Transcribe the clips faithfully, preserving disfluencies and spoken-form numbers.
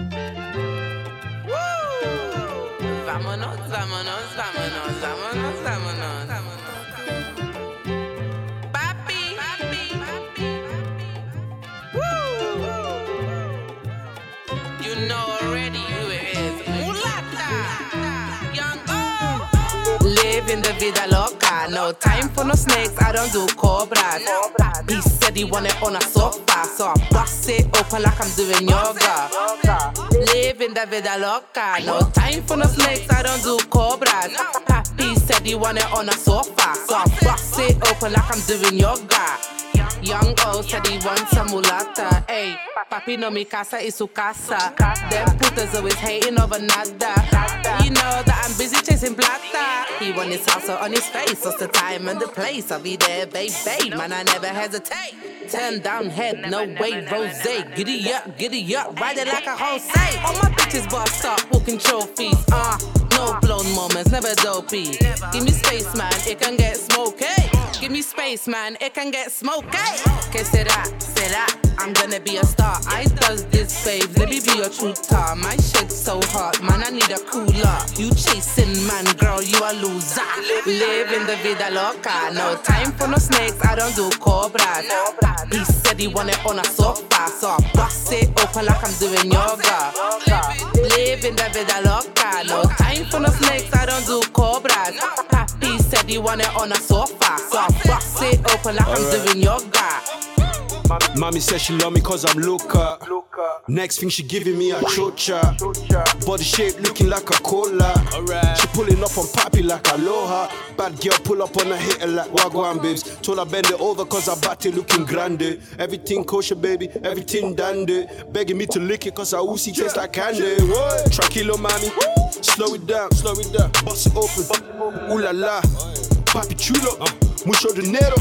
Vámonos, vámonos, vámonos, vámonos, vámonos, vámonos. Papi, papi, papi, woo. You know already who it is. Mulata, young O. Living the vida loca, no time for no snakes. I don't do cobras. He said he want it on a sofa, so I bust it open like I'm doing yoga. Living the vida loca, no time for no snakes. I don't do cobras. Papi said he want it on a sofa, so I bust it open like I'm doing yoga. Young O said he wants a mulata. Ayy, papi no mi casa y su casa. Them putas always hating over nada. You know that I'm busy chasing plata. He want his salsa on his face. What's the time and the place? I'll be there, babe, babe. Man, I never hesitate. Turn down head, no way, rose. Giddy up, giddy up, ride it like a Jose. All my bitches bossed up, walking trophies. Ah, uh, no blown moments, never dopey. Give me space, man, it can get smoky. Give me space, man, it can get smoky. Que será, será, I'm gonna be a star. I does this, babes, let me be your true tar. My shit's so hot, man, I need a cooler. You chasing, man, girl, you a loser. Living the vida loca, no time for no snakes, I don't do cobras. He said he want it on a sofa, so I bust it open like I'm doing yoga. Living the vida loca, no time for no snakes, I don't do cobras. Papi said he want it on a sofa, so I bust it open like I'm doing yoga. Mommy says she love me cause I'm loca. Next thing she giving me a chocha. Body shape looking like a cola. She pulling up on papi like aloha. Bad girl pull up on a hitter like wagwan babes. Told her bend it over cause her body looking grande. Everything kosher baby, everything dandy. Begging me to lick it cause her oozy tastes like candy. What? Tranquilo mommy, slow it down, slow it down. Bust it open, ooh la la. Papi chulo, uh, mucho dinero.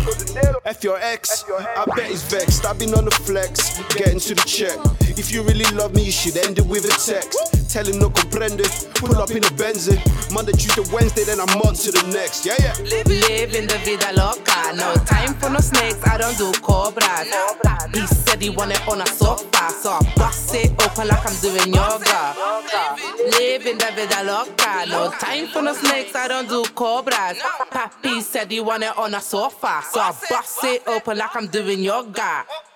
F your ex, I bet he's vexed. Stabbing on the flex, getting to the check. If you really love me, you should end it with a text. Tell him no comprende, pull up in a Benzie. Monday, Tuesday, Wednesday, then I'm on to the next. Yeah, yeah. Living the vida loca, no time for no snakes, I don't do cobras. He said he want it on a sofa, so I bust it open like I'm doing yoga. Living the vida loca, no time for no snakes, I don't do cobras. Papi said he want it on a sofa, so I bust it open like I'm doing yoga.